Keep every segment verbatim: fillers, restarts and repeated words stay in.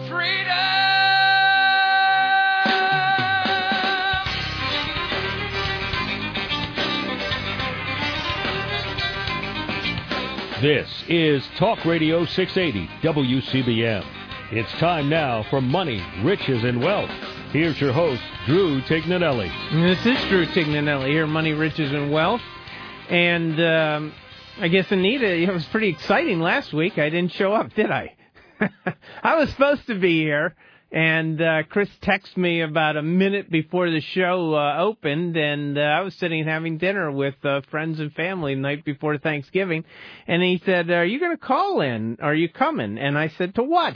freedom. This is Talk Radio six eighty W C B M. It's time now for Money, Riches, and Wealth. Here's your host, Drew Tignanelli. This is Drew Tignanelli here, Money, Riches, and Wealth. And um, I guess, Anita, it was pretty exciting last week. I didn't show up, did I? I was supposed to be here, and uh, Chris texted me about a minute before the show uh, opened, and uh, I was sitting having dinner with uh, friends and family the night before Thanksgiving, and he said, are you going to call in? Are you coming? And I said, to what?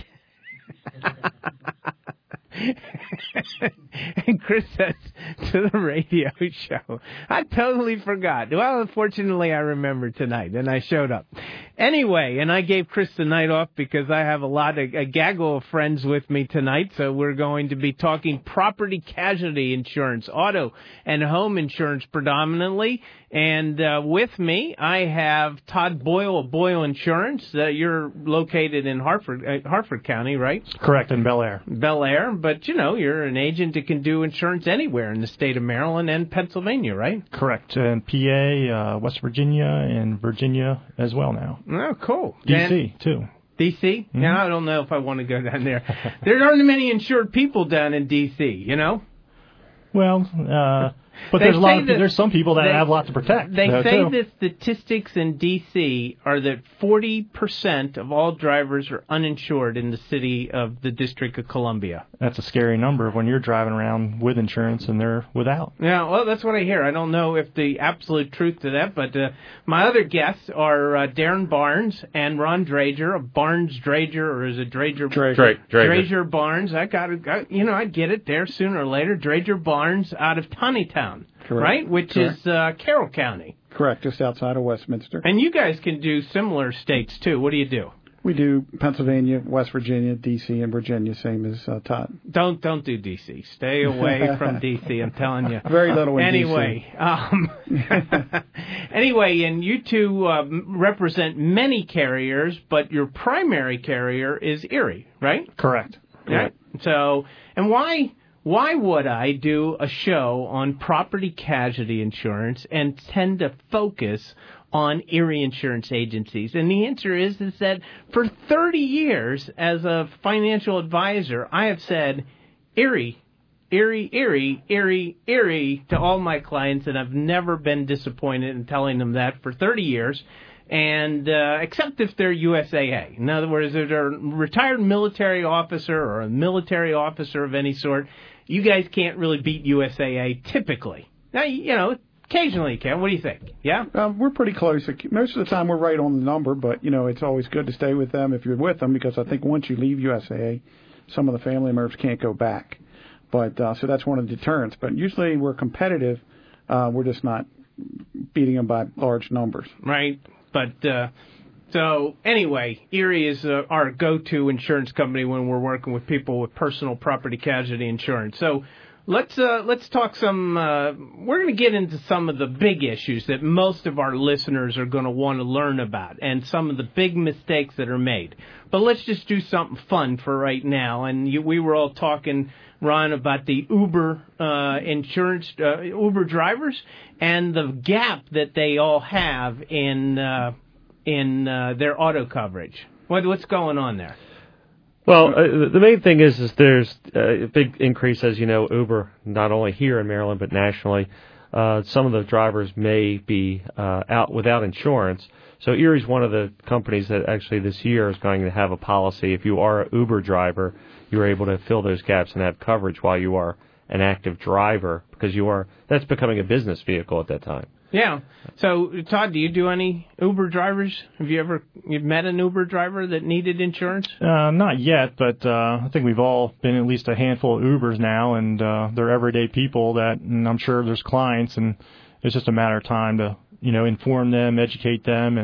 And Chris says, to the radio show. I totally forgot. Well, unfortunately, I remembered tonight, and I showed up. Anyway, and I gave Chris the night off because I have a lot of, a gaggle of friends with me tonight, so we're going to be talking property casualty insurance, auto and home insurance predominantly. And uh, with me, I have Todd Boyle of Boyle Insurance. Uh, you're located in Hartford, uh, Hartford County, right? Correct, in Bel Air. Bel Air, but, you know, you're an agent that can do insurance anywhere in the state of Maryland and Pennsylvania, right? Correct, in P A, uh, West Virginia, and Virginia as well now. Oh, cool. D C, too. D C? Mm-hmm. Yeah, I don't know if I want to go down there. There aren't many insured people down in D C, you know? Well, uh... But there's a lot of, there's some people that they, have a lot to protect. They though, say too. the statistics in D C are that forty percent of all drivers are uninsured in the city of the District of Columbia. That's a scary number when you're driving around with insurance and they're without. Yeah, well, that's what I hear. I don't know if the absolute truth to that, but uh, my other guests are uh, Darren Barnes and Ron Drager of Barnes Drager, or is it Drager? Drager. Dra- Drager. Drager Barnes. I got it. I, you know, I'd get it there sooner or later. Drager Barnes out of Tawnytown. Correct. Right, which Correct. is uh, Carroll County. Correct, just outside of Westminster. And you guys can do similar states, too. What do you do? We do Pennsylvania, West Virginia, D C, and Virginia, same as uh, Todd. Don't don't do D C. Stay away from D C, I'm telling you. Very little in anyway, D C. Um, anyway, and you two uh, represent many carriers, but your primary carrier is Erie, right? Correct. Right. So, and why... Why would I do a show on property casualty insurance and tend to focus on Erie insurance agencies? And the answer is, is that for thirty years as a financial advisor, I have said Erie, Erie, Erie, Erie, Erie to all my clients, and I've never been disappointed in telling them that for thirty years. And uh, except if they're U S A A. In other words, if they're a retired military officer or a military officer of any sort, you guys can't really beat U S A A typically. Now, you know, occasionally you can. What do you think? Yeah? Um, we're pretty close. Most of the time we're right on the number, but, you know, it's always good to stay with them if you're with them, because I think once you leave U S A A, some of the family members can't go back. But uh, so that's one of the deterrents. But usually we're competitive. Uh, we're just not beating them by large numbers. Right. But, uh, so, anyway, Erie is uh, our go-to insurance company when we're working with people with personal property casualty insurance. So, let's uh, let's talk some, uh, we're going to get into some of the big issues that most of our listeners are going to want to learn about, and some of the big mistakes that are made. But let's just do something fun for right now. And you, we were all talking, Ron, about the Uber uh, insurance, uh, Uber drivers, and the gap that they all have in uh, in uh, their auto coverage. What, what's going on there? Well, uh, the main thing is, is there's a big increase, as you know, Uber, not only here in Maryland, but nationally. Uh, some of the drivers may be uh, out without insurance. So Erie's one of the companies that actually this year is going to have a policy. If you are an Uber driver, you're able to fill those gaps and have coverage while you are an active driver, because you are that's becoming a business vehicle at that time. Yeah. So, Todd, do you do any Uber drivers? Have you ever you've met an Uber driver that needed insurance? Uh, not yet, but uh, I think we've all been at least a handful of Ubers now, and uh, they're everyday people that, and I'm sure there's clients, and it's just a matter of time to, you know, inform them, educate them, and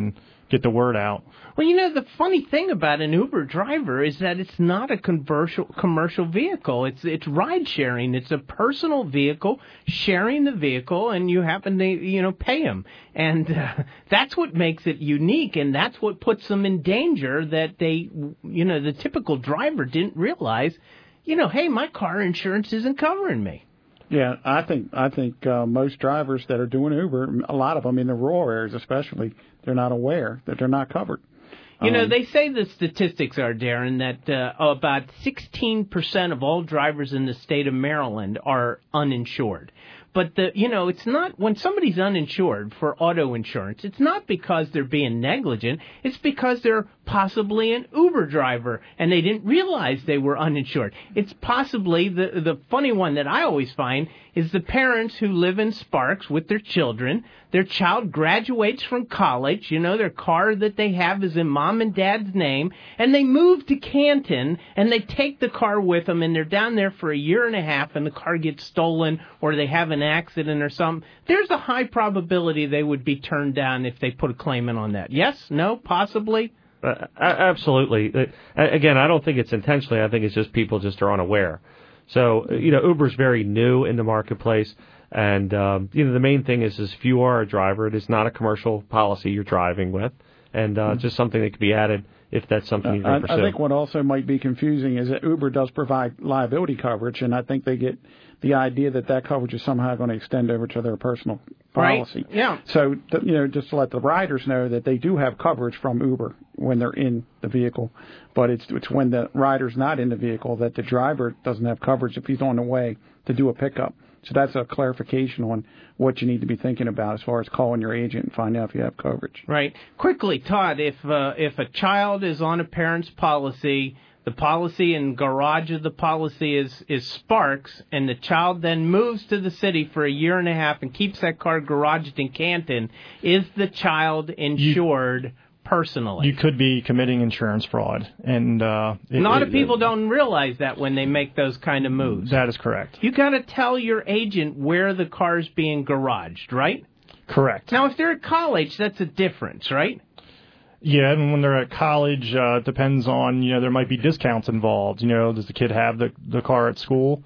get the word out. Well, you know, the funny thing about an Uber driver is that it's not a commercial commercial vehicle. It's it's ride sharing. It's a personal vehicle, sharing the vehicle, and you happen to, you know, pay them. And uh, that's what makes it unique, and that's what puts them in danger that they, you know, the typical driver didn't realize, you know, hey, my car insurance isn't covering me. Yeah, I think I think uh, most drivers that are doing Uber, a lot of them in the rural areas especially, they're not aware that they're not covered. You know, Um, they say the statistics are, Darren, that uh, about sixteen percent of all drivers in the state of Maryland are uninsured. But, the you know, it's not, when somebody's uninsured for auto insurance, it's not because they're being negligent. It's because they're possibly an Uber driver and they didn't realize they were uninsured. It's possibly, the the funny one that I always find is the parents who live in Sparks with their children. Their child graduates from college. You know, their car that they have is in mom and dad's name. And they move to Canton and they take the car with them and they're down there for a year and a half and the car gets stolen or they have an accident or something. There's a high probability they would be turned down if they put a claim in on that. Yes? No? Possibly? Uh, absolutely. Uh, again, I don't think it's intentionally. I think it's just people just are unaware. So, you know, Uber's very new in the marketplace. And, um, you know, the main thing is, is if you are a driver, it is not a commercial policy you're driving with. And uh, mm-hmm. just something that could be added if that's something you're going to I, pursue. I think what also might be confusing is that Uber does provide liability coverage, and I think they get the idea that that coverage is somehow going to extend over to their personal policy. Right. Yeah. So, you know, just to let the riders know that they do have coverage from Uber when they're in the vehicle, but it's it's when the rider's not in the vehicle that the driver doesn't have coverage if he's on the way to do a pickup. So that's a clarification on what you need to be thinking about as far as calling your agent and finding out if you have coverage. Right. Quickly, Todd, if uh, if a child is on a parent's policy, the policy and garage of the policy is, is Sparks, and the child then moves to the city for a year and a half and keeps that car garaged in Canton, is the child insured you, personally? You could be committing insurance fraud. And uh, it, a lot of people it, don't realize that when they make those kind of moves. That is correct. You got to tell your agent where the car's being garaged, right? Correct. Now, if they're at college, that's a difference, right? Yeah, and when they're at college, uh, it depends on, you know, there might be discounts involved. You know, does the kid have the the car at school?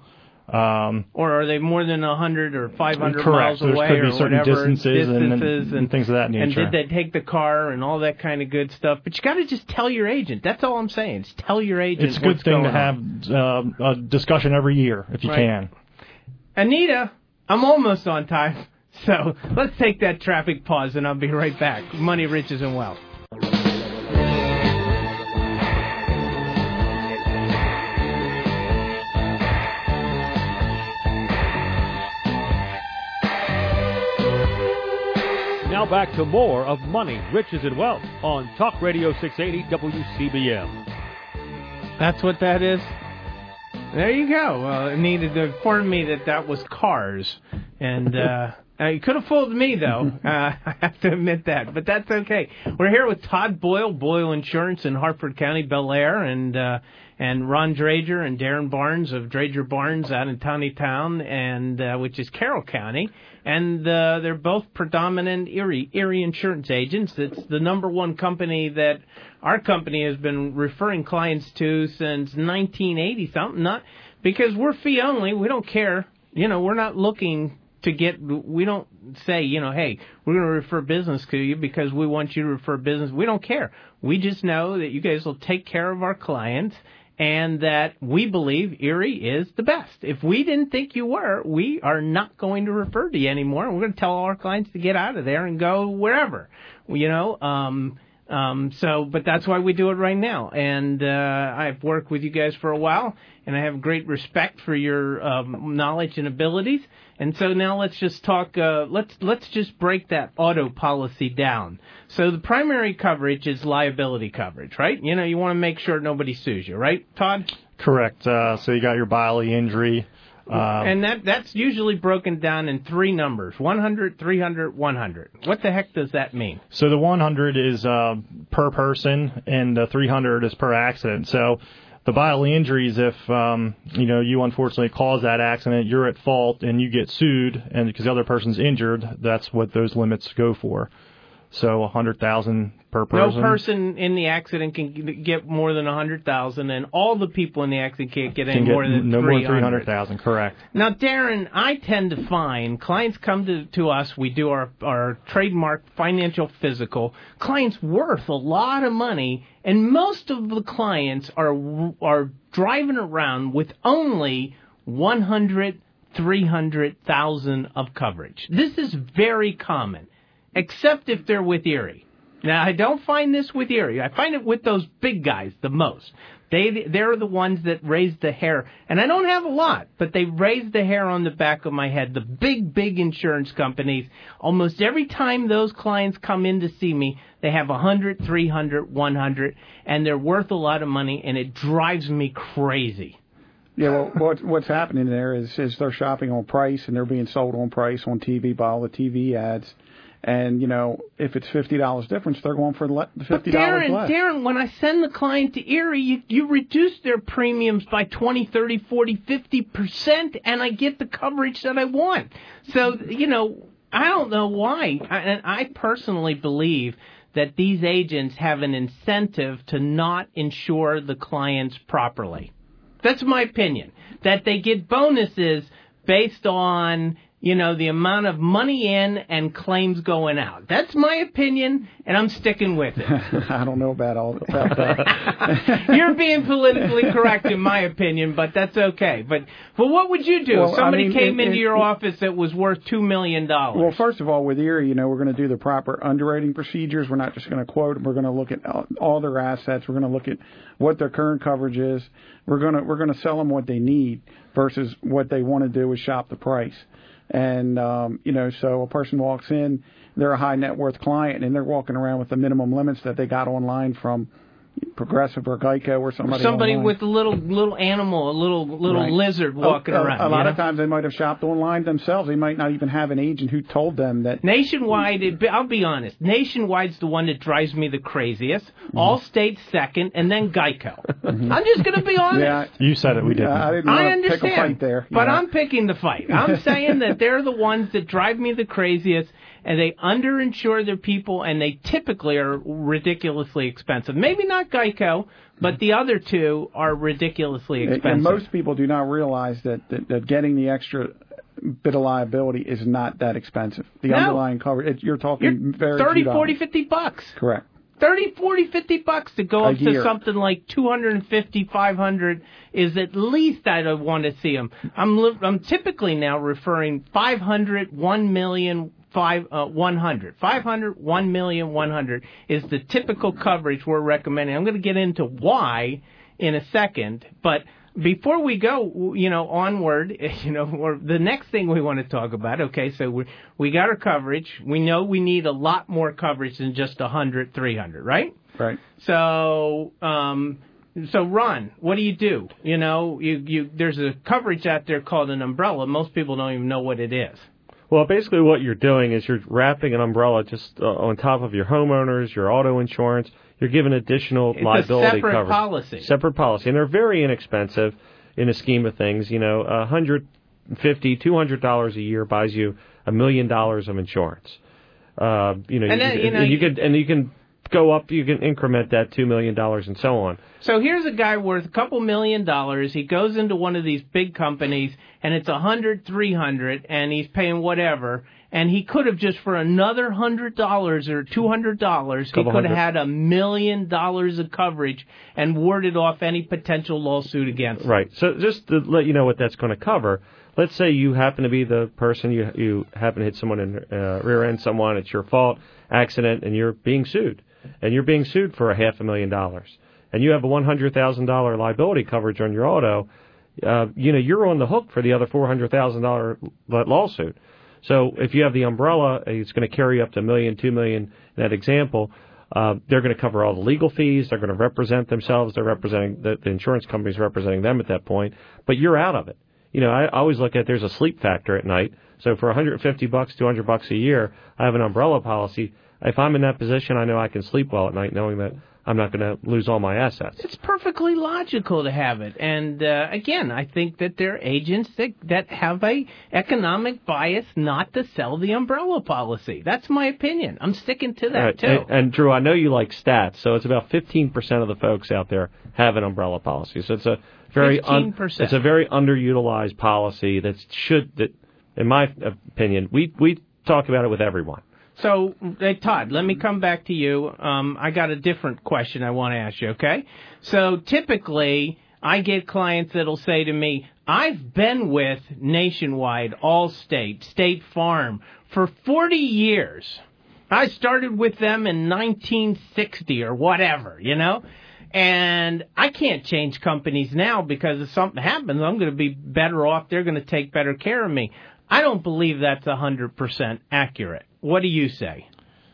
Um, or are they more than one hundred or five hundred correct. miles away There could be or certain whatever, distances, distances and, and, and things of that nature. And did they take the car and all that kind of good stuff? But you got to just tell your agent. That's all I'm saying. Just tell your agent It's a good what's thing to on. have uh, a discussion every year if you right. can. Anita, I'm almost on time. So let's take that traffic pause, and I'll be right back. Money, Riches, and Wealth. Now back to more of Money, Riches, and Wealth on Talk Radio six eighty W C B M. That's what that is? There you go. Well, it needed to inform me that that was Cars. And uh, you could have fooled me, though. Uh, I have to admit that. But that's okay. We're here with Todd Boyle, Boyle Insurance in Hartford County, Bel Air, and uh, and Ron Drager and Darren Barnes of Drager Barnes out in Tawnytown, and uh, which is Carroll County. And uh, they're both predominant Erie, Erie insurance agents. It's the number one company that our company has been referring clients to since nineteen eighty something. Not because we're fee only. We don't care. You know, we're not looking to get. We don't say, you know, hey, we're going to refer business to you because we want you to refer business. We don't care. We just know that you guys will take care of our clients, and that we believe Erie is the best. If we didn't think you were, we are not going to refer to you anymore. We're going to tell all our clients to get out of there and go wherever, you know. Um, um, so, but that's why we do it right now. And uh, I've worked with you guys for a while, and I have great respect for your um, knowledge and abilities. And so now let's just talk. Uh, let's let's just break that auto policy down. So the primary coverage is liability coverage, right? You know, you want to make sure nobody sues you, right, Todd? Correct. Uh, so you got your bodily injury. Um, and that that's usually broken down in three numbers, one hundred, three hundred, one hundred. What the heck does that mean? So the one hundred is uh, per person, and the three hundred is per accident. So the bodily injuries, if um, you know you unfortunately cause that accident, you're at fault, and you get sued, and because the other person's injured, that's what those limits go for. So one hundred thousand dollars per No person. person in the accident can get more than one hundred thousand dollars, and all the people in the accident can't get any Can get more than no more than three hundred thousand dollars, correct. Now, Darren, I tend to find clients come to, to us, we do our, our trademark financial physical, clients worth a lot of money, and most of the clients are are driving around with only one hundred, three hundred thousand of coverage. This is very common, except if they're with Erie. Now, I don't find this with Erie. I find it with those big guys the most. They, they're the ones that raise the hair. And I don't have a lot, but they raise the hair on the back of my head. The big, big insurance companies, almost every time those clients come in to see me, they have one hundred, three hundred, one hundred, and they're worth a lot of money, and it drives me crazy. Yeah, well, what, what's happening there is, is they're shopping on price, and they're being sold on price on T V by all the T V ads. And, you know, if it's fifty dollars difference, they're going for the fifty dollars Darren, less. Darren, when I send the client to Erie, you, you reduce their premiums by twenty, thirty, forty, fifty percent, and I get the coverage that I want. So, you know, I don't know why. I, and I personally believe that these agents have an incentive to not insure the clients properly. That's my opinion. That they get bonuses based on, you know, the amount of money in and claims going out. That's my opinion, and I'm sticking with it. I don't know about all about that. You're being politically correct, in my opinion, but that's okay. But but what would you do Well, if somebody I mean, came it, into it, your office that was worth two million dollars? Well, first of all, with Erie, you know, we're going to do the proper underwriting procedures. We're not just going to quote them. We're going to look at all, all their assets. We're going to look at what their current coverage is. We're going to we're going to sell them what they need versus what they want to do is shop the price. And, um, you know, so a person walks in, they're a high net worth client, and they're walking around with the minimum limits that they got online from Progressive or Geico or somebody. Somebody online. with a little little animal, a little little Right. lizard walking a, a, around. A lot you of know? times they might have shopped online themselves. They might not even have an agent who told them that. Nationwide, it, I'll be honest, Nationwide's the one that drives me the craziest. Mm-hmm. Allstate's second, and then Geico. Mm-hmm. I'm just going to be honest. Yeah, you said it, we didn't. I didn't I want to understand, pick a fight there. but know? I'm picking the fight. I'm saying that they're the ones that drive me the craziest, and they underinsure their people, and they typically are ridiculously expensive. Maybe not Geico, but the other two are ridiculously expensive. And most people do not realize that, that, that getting the extra bit of liability is not that expensive. The no. underlying coverage, it, you're talking you're very thirty, forty, fifty bucks. Correct. thirty, forty, fifty bucks to go A up year. to something like two hundred fifty, five hundred is at least I'd want to see them. I'm, li- I'm typically now referring five hundred, one million, Five, uh, one hundred. five hundred, one million, one hundred is the typical coverage we're recommending. I'm going to get into why in a second, but before we go, you know, onward, you know, or the next thing we want to talk about, okay, so we we got our coverage. We know we need a lot more coverage than just one hundred, three hundred, right? Right. So, um, so Ron, what do you do? You know, you, you there's a coverage out there called an umbrella. Most people don't even know what it is. Well, basically what you're doing is you're wrapping an umbrella just uh, on top of your homeowners, your auto insurance. You're giving additional it's liability a separate coverage. policy. Separate policy. And they're very inexpensive in the scheme of things. You know, one hundred fifty dollars, two hundred dollars a year buys you a million dollars of insurance. Uh, you know, and, you, then, you know, and you can and you can go up, you can increment that two million dollars and so on. So here's a guy worth a couple million dollars. He goes into one of these big companies, and it's a hundred, three hundred, and he's paying whatever. And he could have just for another hundred dollars or two hundred dollars, he could have had a million dollars of coverage and warded off any potential lawsuit against him. Right. So just to let you know what that's going to cover. Let's say you happen to be the person, you you happen to hit someone in uh, rear end someone, it's your fault, accident, and you're being sued. And you're being sued for a half a million dollars. And you have a one hundred thousand dollars liability coverage on your auto, uh, you know, you're on the hook for the other four hundred thousand dollars lawsuit. So if you have the umbrella, it's going to carry up to a million, two million in that example. Uh, they're going to cover all the legal fees. They're going to represent themselves. They're representing, the, the insurance company's representing them at that point. But you're out of it. You know, I always look at there's a sleep factor at night. So for one hundred fifty bucks, two hundred bucks a year, I have an umbrella policy. If I'm in that position, I know I can sleep well at night knowing that I'm not going to lose all my assets. It's perfectly logical to have it. And, uh, again, I think that there are agents that, that have a economic bias not to sell the umbrella policy. That's my opinion. I'm sticking to that, right. too. And, and, Drew, I know you like stats, so it's about fifteen percent of the folks out there have an umbrella policy. So it's a very un, it's a very underutilized policy that should, that, in my opinion, we, we talk about it with everyone. So, hey, Todd, let me come back to you. Um, I got a different question I want to ask you, okay? So, typically, I get clients that'll say to me, I've been with Nationwide, Allstate, State Farm for forty years. I started with them in nineteen sixty or whatever, you know? And I can't change companies now because if something happens, I'm going to be better off. They're going to take better care of me. I don't believe that's one hundred percent accurate. What do you say?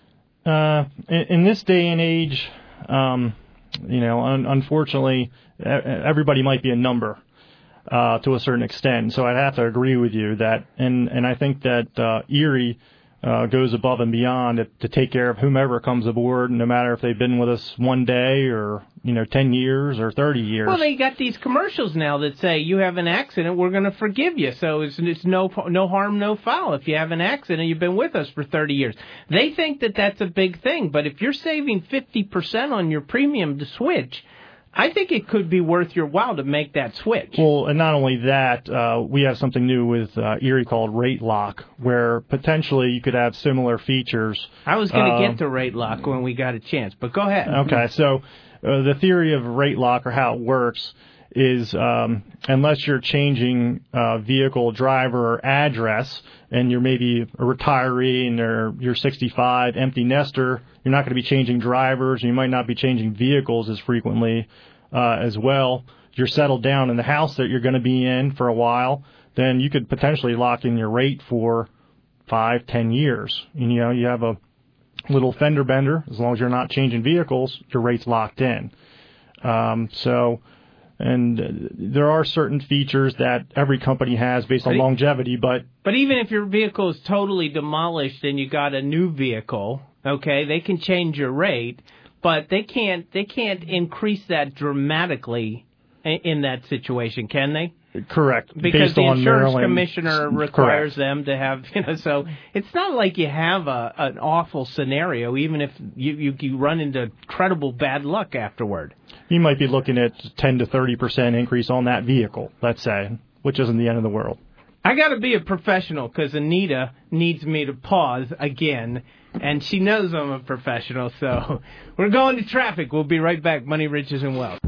Uh, in, in this day and age, um, you know, un- unfortunately, everybody might be a number uh, to a certain extent. So I'd have to agree with you that, and, and I think that uh, Erie uh, goes above and beyond to, to take care of whomever comes aboard, no matter if they've been with us one day or, you know, ten years or thirty years. Well, they got these commercials now that say you have an accident, we're going to forgive you. So it's, it's no no harm, no foul. If you have an accident, you've been with us for thirty years. They think that that's a big thing. But if you're saving fifty percent on your premium to switch, I think it could be worth your while to make that switch. Well, and not only that, uh, we have something new with uh, Erie called Rate Lock, where potentially you could have similar features. I was going to uh, get to Rate Lock when we got a chance, but go ahead. Okay, so uh, the theory of Rate Lock, or how it works, is um, unless you're changing uh, vehicle, driver, or address, and you're maybe a retiree and you're, you're sixty-five, empty nester, you're not going to be changing drivers, and you might not be changing vehicles as frequently uh, as well. You're settled down in the house that you're going to be in for a while, then you could potentially lock in your rate for five, ten years. And, you know, you have a little fender bender. As long as you're not changing vehicles, your rate's locked in. Um, so... And there are certain features that every company has based on longevity, but... But even if your vehicle is totally demolished and you got a new vehicle, okay, they can change your rate, but they can't they can't increase that dramatically in, in that situation, can they? Correct. Because based the on insurance Maryland. commissioner requires Correct. them to have, you know, so it's not like you have a an awful scenario, even if you, you, you run into incredible bad luck afterward. You might be looking at ten to thirty percent increase on that vehicle, let's say, which isn't the end of the world. I got to be a professional because Anita needs me to pause again, and she knows I'm a professional, so we're going to traffic. We'll be right back. Money, Riches, and Wealth.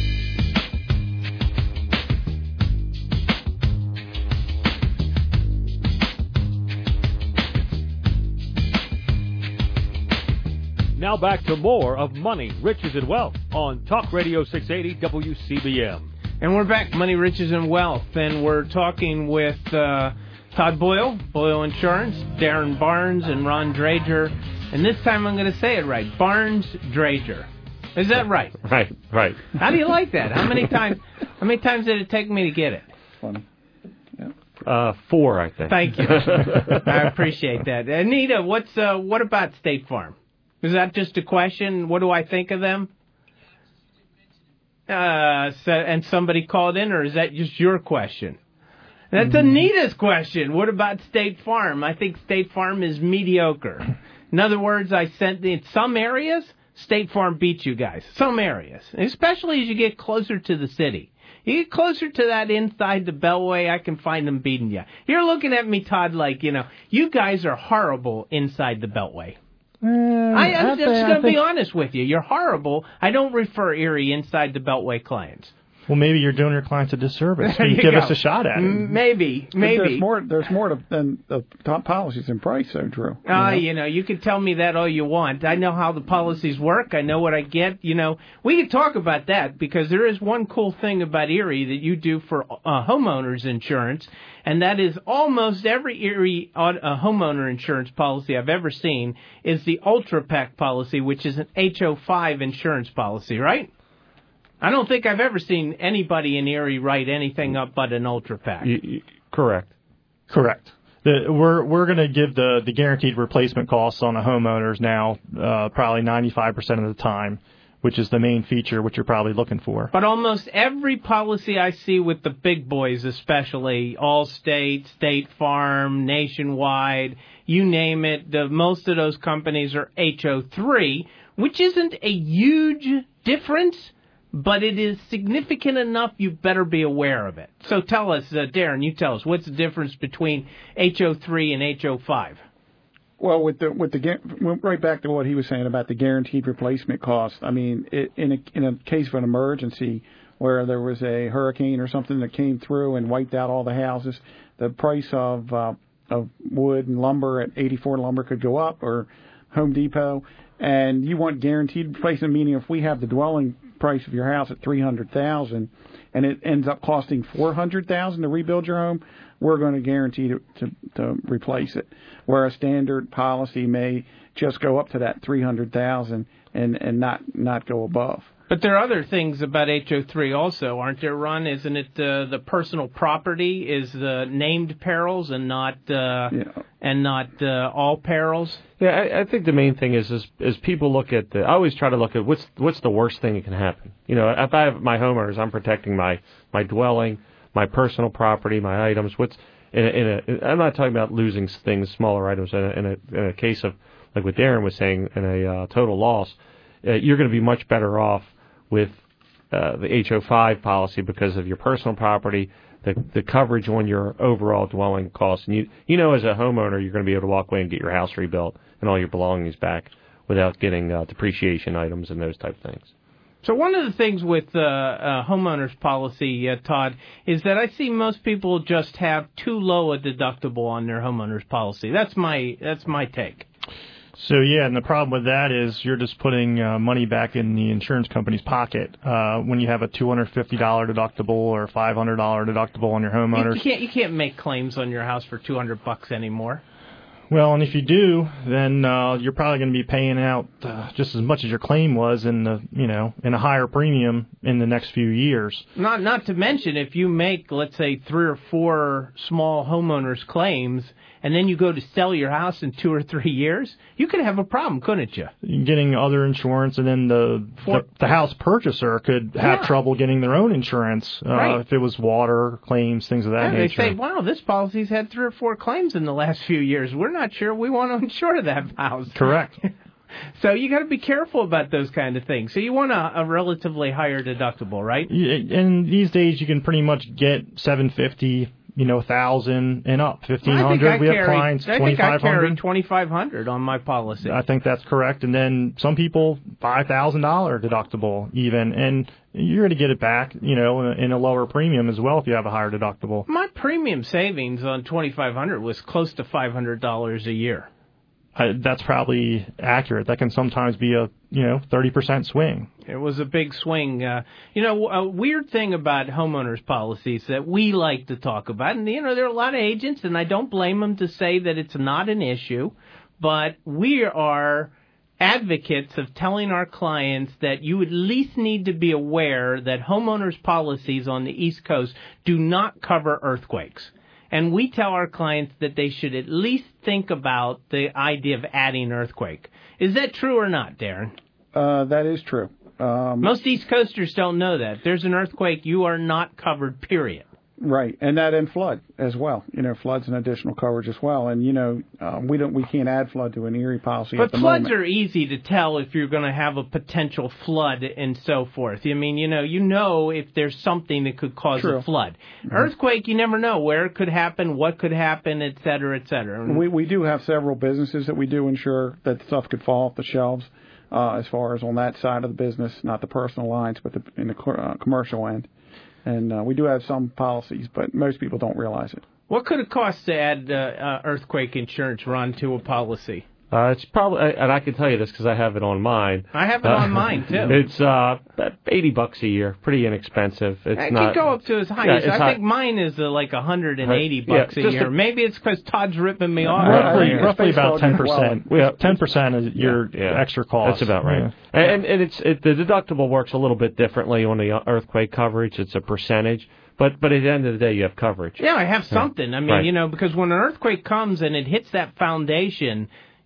Now back to more of Money, Riches, and Wealth on Talk Radio six eighty W C B M. And we're back, Money, Riches, and Wealth, and we're talking with uh, Todd Boyle, Boyle Insurance, Darren Barnes, and Ron Drager. And this time I'm going to say it right, Barnes Drager. Is that right? Right, right. How do you like that? How many times? How many times did it take me to get it? Funny. Uh, four, I think. Thank you. I appreciate that. Anita, what's uh, what about State Farm? Is that just a question? What do I think of them? Uh, so, and somebody called in, or is that just your question? That's mm-hmm. Anita's question. What about State Farm? I think State Farm is mediocre. In other words, I sent in some areas, State Farm beats you guys. Some areas, especially as you get closer to the city. You get closer to that inside the Beltway, I can find them beating you. You're looking at me, Todd, like, you know, you guys are horrible inside the Beltway. Uh, I, I'm I just think, going to be think, honest with you. You're horrible. I don't refer Erie inside the Beltway clients. Well, maybe you're doing your clients a disservice. There you you give go. us a shot at it. Maybe, maybe. But there's more. There's more to, than the top policies in price, though, Drew. Ah, uh, you know, you can tell me that all you want. I know how the policies work. I know what I get. You know, we can talk about that because there is one cool thing about Erie that you do for uh, homeowners insurance, and that is almost every Erie uh, homeowner insurance policy I've ever seen is the Ultra Pack policy, which is an H O five insurance policy, right? I don't think I've ever seen anybody in Erie write anything up but an Ultra Pack. You, you, correct. Correct. The, we're we're going to give the, the guaranteed replacement costs on the homeowners now uh, probably ninety-five percent of the time. which is the main feature which you're probably looking for. But almost every policy I see with the big boys, especially Allstate, State Farm, Nationwide, you name it, the, most of those companies are H O three, which isn't a huge difference, but it is significant enough you better be aware of it. So tell us, uh, Darren, you tell us, what's the difference between H O three and H O five? Well, with the with the right back to what he was saying about the guaranteed replacement cost. I mean, it, in a in a case of an emergency where there was a hurricane or something that came through and wiped out all the houses, the price of uh, of wood and lumber at eighty-four Lumber could go up, or Home Depot, and you want guaranteed replacement, meaning if we have the dwelling price of your house at three hundred thousand dollars and it ends up costing four hundred thousand dollars to rebuild your home, we're going to guarantee to, to, to replace it. Where a standard policy may just go up to that three hundred thousand dollars and, and not, not go above. But there are other things about H O three also, aren't there, Ron? Isn't it uh, the personal property is the named perils and not uh, yeah. and not uh, all perils? Yeah, I, I think the main thing is, is is people look at the. I always try to look at what's what's the worst thing that can happen. You know, if I have my homeowners, I'm protecting my, my dwelling, my personal property, my items. What's in a, in a, I'm not talking about losing things, smaller items. In a, in a, in a case of like what Darren was saying, in a uh, total loss, uh, you're going to be much better off with uh, the H O five policy because of your personal property, the the coverage on your overall dwelling costs. And you you know as a homeowner, you're going to be able to walk away and get your house rebuilt and all your belongings back without getting uh, depreciation items and those type of things. So one of the things with uh, uh, homeowners policy, uh, Todd, is that I see most people just have too low a deductible on their homeowners policy. That's my that's my take. So, yeah, and the problem with that is you're just putting uh, money back in the insurance company's pocket. Uh, when you have a two hundred fifty dollars deductible or five hundred dollars deductible on your homeowners. You can't, you can't make claims on your house for two hundred bucks anymore. Well, and if you do, then uh, you're probably going to be paying out uh, just as much as your claim was in the, you know, in a higher premium in the next few years. Not not to mention if you make, let's say, three or four small homeowners claims, and then you go to sell your house in two or three years, you could have a problem, couldn't you? Getting other insurance, and then the the, the house purchaser could have yeah. trouble getting their own insurance uh, right. if it was water claims, things of that yeah, nature. They say, wow, this policy's had three or four claims in the last few years. We're not sure we want to insure that house. Correct. So you got to be careful about those kind of things. So you want a, a relatively higher deductible, right? Yeah, and these days you can pretty much get seven fifty. You know, thousand and up, fifteen hundred. We have clients twenty five hundred. Twenty five hundred on my policy. I think that's correct. And then some people five thousand dollar deductible even, and you're going to get it back. You know, in a lower premium as well if you have a higher deductible. My premium savings on twenty five hundred was close to five hundred dollars a year. Uh, that's probably accurate. That can sometimes be a, you know, thirty percent swing. It was a big swing. Uh, you know, a weird thing about homeowners policies that we like to talk about, and, you know, there are a lot of agents, and I don't blame them to say that it's not an issue, but we are advocates of telling our clients that you at least need to be aware that homeowners policies on the East Coast do not cover earthquakes. And we tell our clients that they should at least think about the idea of adding earthquake. Is that true or not, Darren? Uh, that is true. Um, Most East Coasters don't know that. If there's an earthquake, you are not covered, period. Right, and that and flood as well. You know, flood's an additional coverage as well. And you know, um, we don't, we can't add flood to an Erie policy. But at the floods moment. are easy to tell if you're going to have a potential flood and so forth. I mean, you know, you know if there's something that could cause True. a flood. Mm-hmm. Earthquake, you never know where it could happen, what could happen, et cetera, et cetera. We we do have several businesses that we do insure that stuff could fall off the shelves. Uh, as far as on that side of the business, not the personal lines, but the, in the uh, commercial end. And uh, we do have some policies, but most people don't realize it. What could it cost to add uh, uh, earthquake insurance, Ron, to a policy? Uh, it's probably, and I can tell you this because I have it on mine. I have it uh, on mine too. It's uh, eighty bucks a year, pretty inexpensive. It's it not. It could go up to as high yeah, as I high. think mine is uh, like one hundred eighty yeah, bucks a year. A, Maybe it's because Todd's ripping me off. Roughly, yeah, roughly about ten percent. Well. Ten percent is your yeah, yeah. extra cost. That's about right. Yeah. And, and it's it, the deductible works a little bit differently on the earthquake coverage. It's a percentage. But but at the end of the day, you have coverage. Yeah, I have something. I mean, right. you know, because when an earthquake comes and it hits that foundation,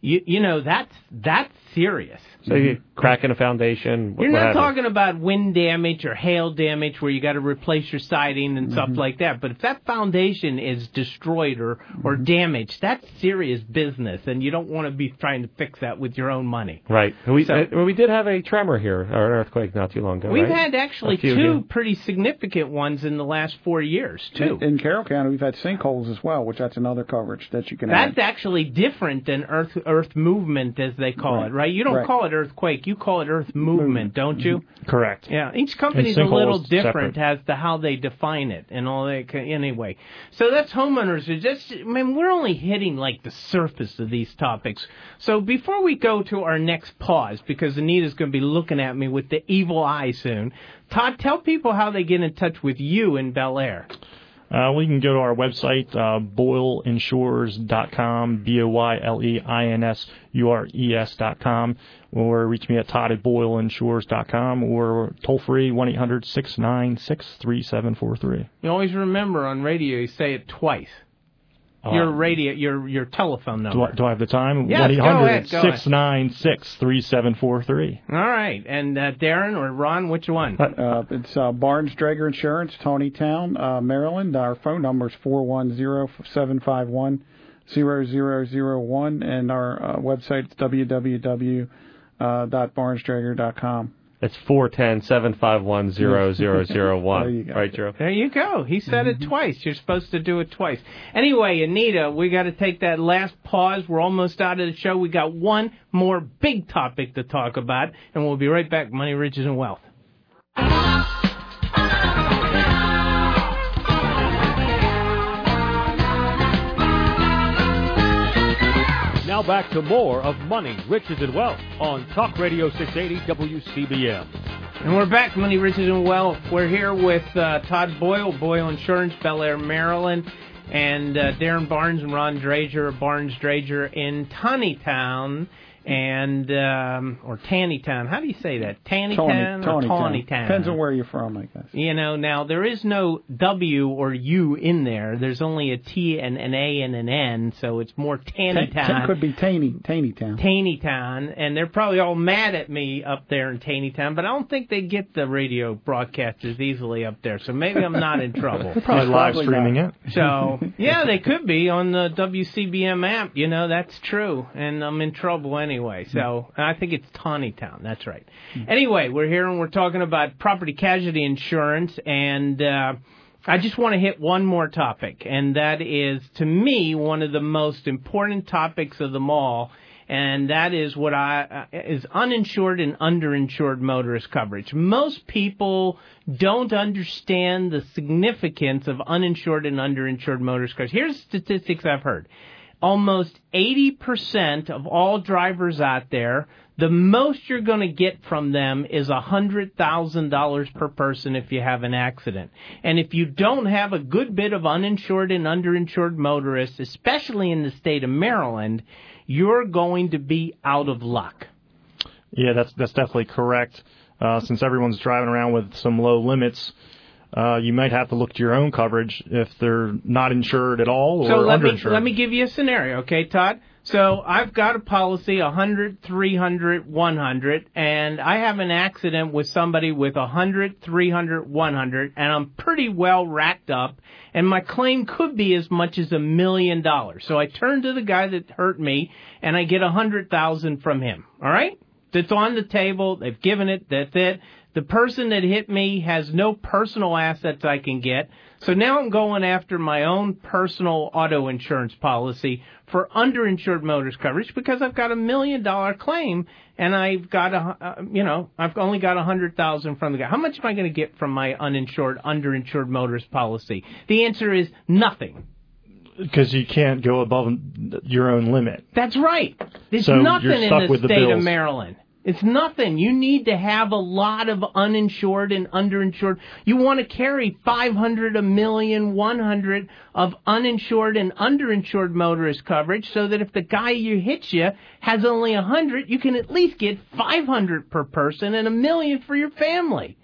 you you know that's that's serious. So you're cracking a foundation. You're what not have talking about wind damage or hail damage where you got to replace your siding and mm-hmm. stuff like that. But if that foundation is destroyed or, or mm-hmm. damaged, that's serious business, and you don't want to be trying to fix that with your own money. Right. We so, uh, we did have a tremor here, or an earthquake not too long ago. We've right? had actually few, two yeah. pretty significant ones in the last four years, too. In, in Carroll County, we've had sinkholes as well, which that's another coverage that you can That's add. actually different than earth earth movement, as they call right. it, right? You don't right. call it earthquake. You call it earth movement, don't you? Correct. Yeah, each company's a little different as to how they define it and all that. Anyway, so that's homeowners. Are just, I mean, we're only hitting like the surface of these topics. So before we go to our next pause, because Anita's going to be looking at me with the evil eye soon, Todd, tell people how they get in touch with you in Bel Air. Uh, well, you can go to our website, uh, boyle insures dot com, B O Y L E I N S U R E S dot com, or reach me at Todd at boyle insures dot com, or toll-free one eight hundred six nine six three seven four three. You always remember on radio you say it twice. Your radio, your your telephone number. Do I, do I have the time? Yes, one eight hundred six nine six three seven four three. All right. And uh, Darren or Ron, which one? Uh, it's uh, Barnes Drager Insurance, Tawnytown, uh, Maryland. Our phone number is four one zero, seven five one, zero zero zero one, and our uh, website is w w w dot barnes drager dot com. It's four one zero, seven five one, zero zero zero one. There you go. Right, Joe? There you go. He said it twice. You're supposed to do it twice. Anyway, Anita, we got to take that last pause. We're almost out of the show. We got one more big topic to talk about, and we'll be right back. Money, Riches, and Wealth. Now back to more of Money, Riches, and Wealth on Talk Radio six eighty W C B M. And we're back, Money, Riches, and Wealth. We're here with uh, Todd Boyle, Boyle Insurance, Bel Air, Maryland, and uh, Darren Barnes and Ron Drager of Barnes Drager in Tawnytown. And, um, or Tannytown. How do you say that? Tannytown or Tawnytown? Depends on where you're from, I guess. You know, now, there is no W or U in there. There's only a T and an A and an N, so it's more Tannytown. It could be Tanny, Tannytown. Tannytown, and they're probably all mad at me up there in Tannytown, but I don't think they get the radio broadcast as easily up there, so maybe I'm not in trouble. They're probably live streaming it. So, yeah, they could be on the W C B M app. You know, that's true, and I'm in trouble anyway. Anyway, so I think it's Tawnytown. That's right. Anyway, we're here and we're talking about property casualty insurance, and uh, I just want to hit one more topic, and that is, to me, one of the most important topics of them all, and that is what I uh, is uninsured and underinsured motorist coverage. Most people don't understand the significance of uninsured and underinsured motorist coverage. Here's statistics I've heard. Almost eighty percent of all drivers out there, the most you're going to get from them is one hundred thousand dollars per person if you have an accident. And if you don't have a good bit of uninsured and underinsured motorists, especially in the state of Maryland, you're going to be out of luck. Yeah, that's that's definitely correct. Uh, since everyone's driving around with some low limits, Uh, you might have to look to your own coverage if they're not insured at all or so let underinsured. Me, let me give you a scenario, okay, Todd? So I've got a policy, one hundred, three hundred, one hundred, and I have an accident with somebody with one hundred, three hundred, one hundred, and I'm pretty well racked up, and my claim could be as much as a million dollars. So I turn to the guy that hurt me, and I get one hundred thousand dollars from him, all right? That's on the table. They've given it. That's it. The person that hit me has no personal assets I can get. So now I'm going after my own personal auto insurance policy for underinsured motorist coverage because I've got a million dollar claim and I've got a, uh, you know, I've only got a hundred thousand from the guy. How much am I going to get from my uninsured, underinsured motorist policy? The answer is nothing. Because you can't go above your own limit. That's right. There's so nothing you're stuck in the with state the of Maryland. It's nothing. You need to have a lot of uninsured and underinsured. You want to carry five hundred, a million, one hundred of uninsured and underinsured motorist coverage so that if the guy you hits you has only one hundred, you can at least get five hundred per person and a million for your family.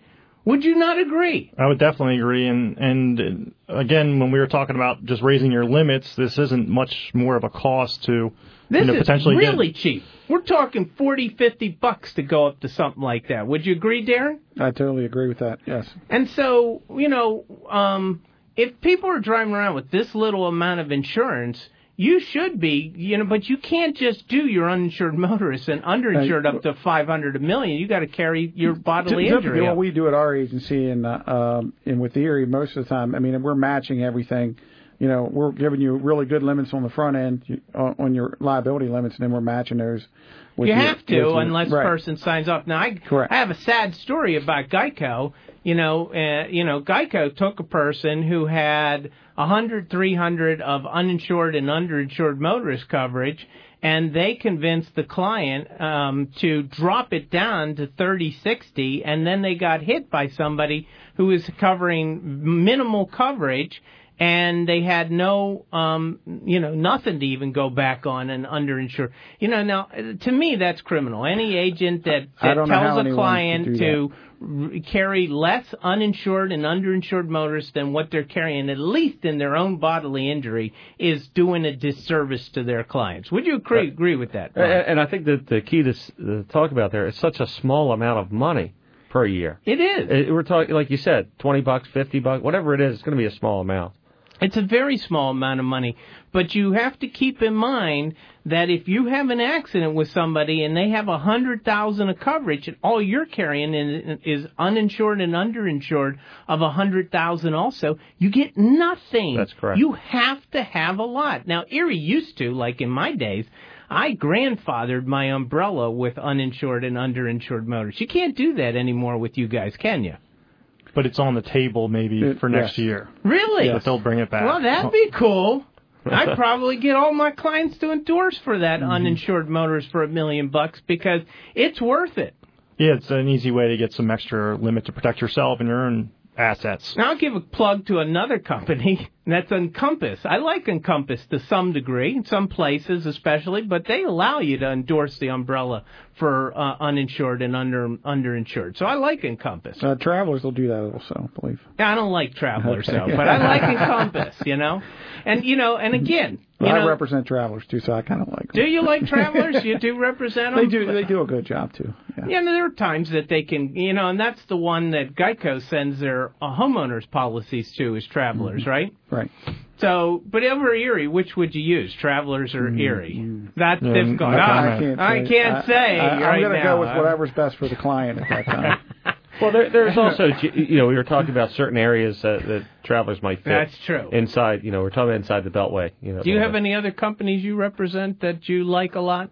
Would you not agree? I would definitely agree. And, and again, when we were talking about just raising your limits, this isn't much more of a cost to This you know, is potentially really get, cheap. We're talking forty, fifty bucks to go up to something like that. Would you agree, Darren? I totally agree with that, yes. And so, you know, um, if people are driving around with this little amount of insurance, you should be, you know, but you can't just do your uninsured motorists and underinsured up to five hundred a million. You got to carry your bodily Typically, injury. what up. we do at our agency and uh, um, and with Erie, most of the time, I mean, we're matching everything. You know, we're giving you really good limits on the front end you, on, on your liability limits, and then we're matching those. With You your, have to, with your, unless right. the person signs off. Now, I, Correct. I have a sad story about Geico. You know, uh, you know, Geico took a person who had one hundred, three hundred of uninsured and underinsured motorist coverage, and they convinced the client um, to drop it down to thirty, sixty, and then they got hit by somebody who was covering minimal coverage, and they had no, um, you know, nothing to even go back on an underinsured. You know, now, to me, that's criminal. Any agent that, that tells a client to r- carry less uninsured and underinsured motorists than what they're carrying, at least in their own bodily injury, is doing a disservice to their clients. Would you agree, agree with that? And, and I think that the key to, s- to talk about there is such a small amount of money per year. It is. It, we're talking, like you said, twenty bucks, fifty bucks, whatever it is, it's going to be a small amount. It's a very small amount of money, but you have to keep in mind that if you have an accident with somebody and they have a hundred thousand of coverage, and all you're carrying in, is uninsured and underinsured of a hundred thousand, also, you get nothing. That's correct. You have to have a lot. Now, Erie used to, like in my days, I grandfathered my umbrella with uninsured and underinsured motors. You can't do that anymore with you guys, can you? but it's on the table maybe It- for next yes. year. Really? But they'll bring it back. Well, that'd be cool. I'd probably get all my clients to endorse for that mm-hmm. uninsured motors for a million bucks because it's worth it. Yeah, it's an easy way to get some extra limit to protect yourself and your own assets. Now I'll give a plug to another company, and that's Encompass. I like Encompass to some degree, in some places especially, but they allow you to endorse the umbrella for uh, uninsured and under underinsured. So I like Encompass. Uh, Travelers will do that also, I believe. I don't like Travelers, Okay. though, but I like Encompass, you know? And, you know, and again... You Well, know, I represent Travelers, too, so I kind of like them. do you like Travelers? You do represent them? They do, they do a good job, too. Yeah. Yeah, there are times that they can, you know, and that's the one that Geico sends their uh, homeowners policies to is Travelers, Mm-hmm. right? Right. So, but over Erie, which would you use, Travelers or Erie? Mm-hmm. That's Yeah, difficult. I Ah, can't I say. can't say. I, I, right I'm going to now. go with whatever's best for the client at that time. Well, there, there's also, you know, we were talking about certain areas that, that travelers might fit. That's true. Inside, you know, we're talking about inside the Beltway. You know, Do you have any other companies you represent that you like a lot?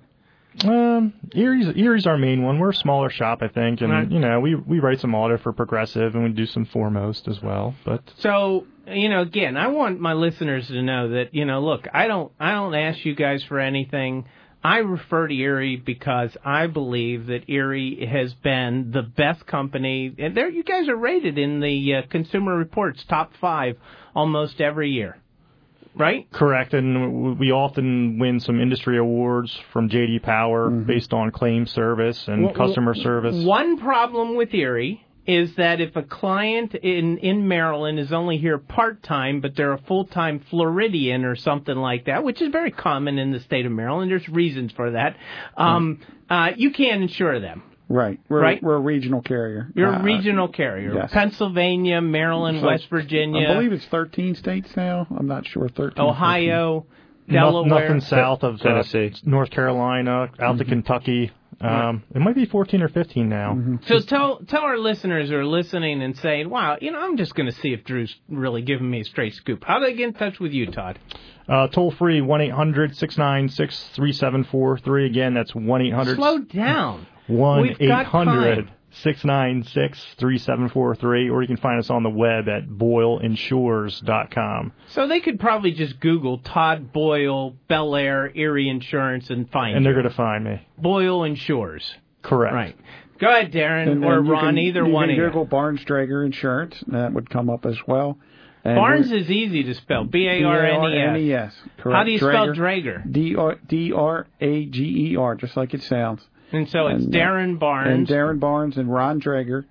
Um, Erie's Erie's our main one. We're a smaller shop, I think, and Right. you know we we write some auto for Progressive, and we do some Foremost as well. But So, you know, again, I want my listeners to know that, you know, look, I don't I don't ask you guys for anything. I refer to Erie because I believe that Erie has been the best company, and there you guys are rated in the uh, Consumer Reports top five almost every year, right? correct, and we often win some industry awards from J D Power Mm-hmm. based on claim service and Well, customer service. One problem with Erie is that if a client in, in Maryland is only here part-time, but they're a full-time Floridian or something like that, which is very common in the state of Maryland, there's reasons for that, um, uh, you can't insure them. Right. We're, Right. we're a regional carrier. You're a Uh, regional carrier. yes. Pennsylvania, Maryland, so West Virginia, I believe it's thirteen states now. I'm not sure. thirteen. Ohio, No- Delaware. nothing south of uh, Tennessee. North Carolina, out to Kentucky. Um, It might be fourteen or fifteen now. Mm-hmm. So tell tell our listeners who are listening and saying, wow, you know, I'm just going to see if Drew's really giving me a straight scoop. How do they get in touch with you, Todd? Uh, toll free one eight hundred six nine six three seven four three. Again, that's one eight hundred Slow down. one We've eight got hundred time. six nine six three seven four three, or you can find us on the web at boyle insures dot com. So they could probably just Google Todd Boyle, Bel Air, Erie Insurance, and find And they're you. going to find me. Boyle Insures. Correct. Right. Go ahead, Darren, And, or and you Ron, can, either you one can of you. Google Barnes Drager Insurance. That would come up as well. And Barnes we're- is easy to spell. B A R N E S. B A R N E S. Correct. How do you spell Drager? Drager? D R D R A G E R, just like it sounds. And so it's And, uh, Darren Barnes. And Darren Barnes and Ron Drager.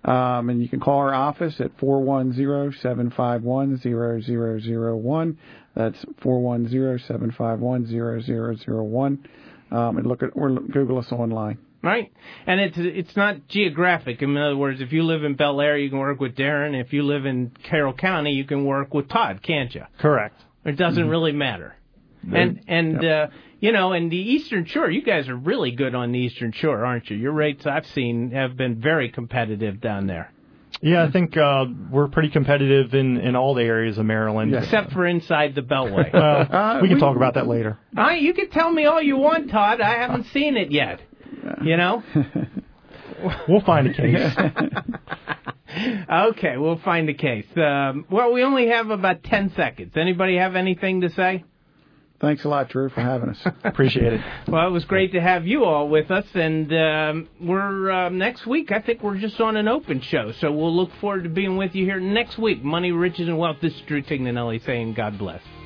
Um, and you can call our office at four one zero, seven five one, zero zero zero one. That's four one zero, seven five one, zero zero zero one. Um, and look at or Google us online. Right, and it's it's not geographic. In other words, if you live in Bel Air, you can work with Darren. If you live in Carroll County, you can work with Todd, can't you? Correct. It doesn't mm-hmm. really matter. And and yep. uh, you know, and the Eastern Shore, you guys are really good on the Eastern Shore, aren't you? Your rates I've seen have been very competitive down there. Yeah, I think uh, we're pretty competitive in, in all the areas of Maryland. Yeah. Except for inside the Beltway. Well, uh, we can we, talk about that later. Uh, you can tell me all you want, Todd. I haven't seen it yet. You know? We'll find a case. Okay, we'll find a case. Um, well, we only have about ten seconds. Anybody have anything to say? Thanks a lot, Drew, for having us. Appreciate it. Well, it was great to have you all with us, and um, we're uh, next week, I think we're just on an open show, so we'll look forward to being with you here next week. Money, Riches, and Wealth. This is Drew Tignanelli saying God bless.